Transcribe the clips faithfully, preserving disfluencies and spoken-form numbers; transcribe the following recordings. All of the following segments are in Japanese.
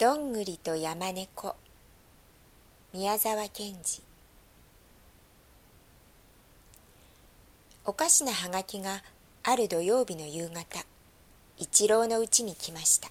どんぐりと山猫、宮沢賢治。おかしなはがきがある土曜日の夕方、一郎のうちに来ました。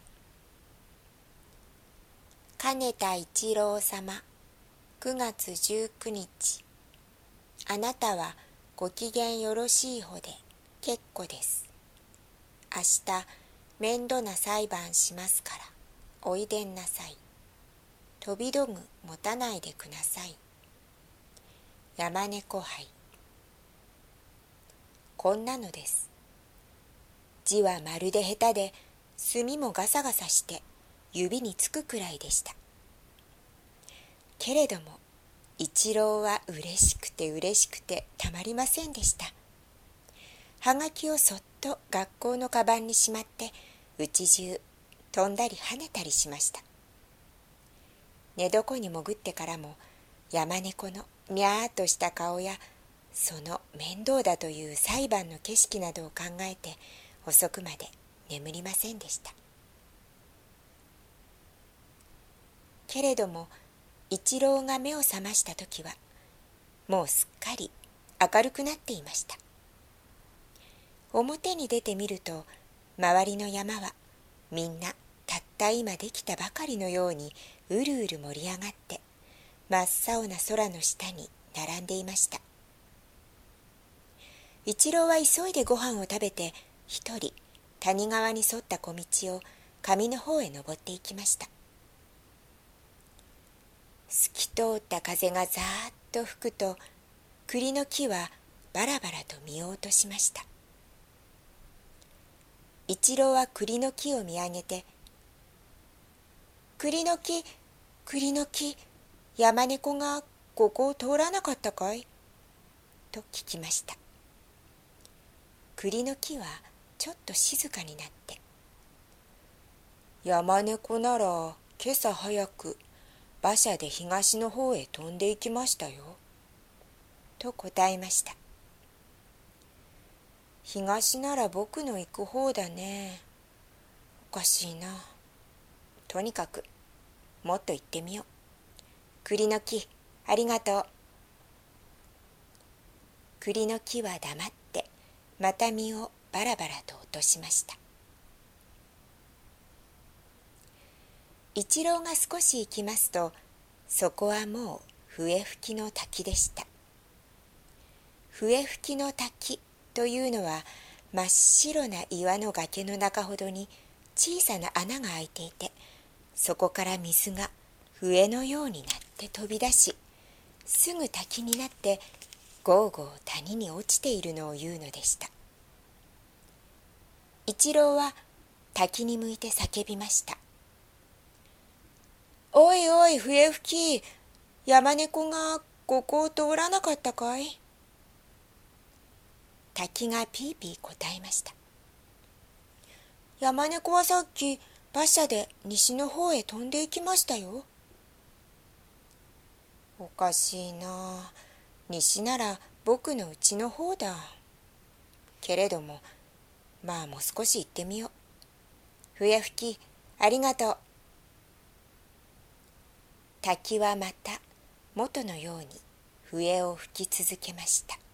金田一郎様、くがつじゅうくにち。あなたはご機嫌よろしいほで結構です。明日面倒な裁判しますからおいでんなさい。飛び道具持たないでください。山猫杯。こんなのです。字はまるで下手で、墨もガサガサして指につくくらいでした。けれども一郎はうれしくてうれしくてたまりませんでした。はがきをそっと学校のかばんにしまって、うち中飛んだり跳ねたりしました。寝床に潜ってからも山猫のにゃーっとした顔や、その面倒だという裁判の景色などを考えて遅くまで眠りませんでした。けれども一郎が目を覚ましたときはもうすっかり明るくなっていました。表に出てみると、周りの山はみんなたった今できたばかりのようにうるうる盛り上がって、真っ青な空の下に並んでいました。一郎は急いでご飯を食べて、一人谷川に沿った小道を上の方へ登っていきました。透き通った風がざーっと吹くと、栗の木はバラバラと見落としました。一郎は栗の木を見上げて、栗の木、栗の木、山猫がここを通らなかったかいと聞きました。栗の木はちょっと静かになって、山猫なら今朝早く馬車で東の方へ飛んで行きましたよと答えました。東なら僕の行く方だね。おかしいな。とにかくもっと行ってみよう。栗の木、ありがとう。栗の木は黙ってまた実をバラバラと落としました。一郎が少し行きますと、そこはもう笛吹きの滝でした。笛吹きの滝というのは、真っ白な岩の崖の中ほどに小さな穴が開いていて、そこから水が笛のようになって飛び出し、すぐ滝になってゴーゴー谷に落ちているのを言うのでした。一郎は滝に向いて叫びました。おいおい笛吹き、山猫がここを通らなかったかい？滝がピーピー答えました。山猫はさっき馬車で西の方へ飛んで行きましたよ。おかしいな。西なら僕の家の方だ。けれどもまあもう少し行ってみよう。笛吹き、ありがとう。滝はまた元のように笛を吹き続けました。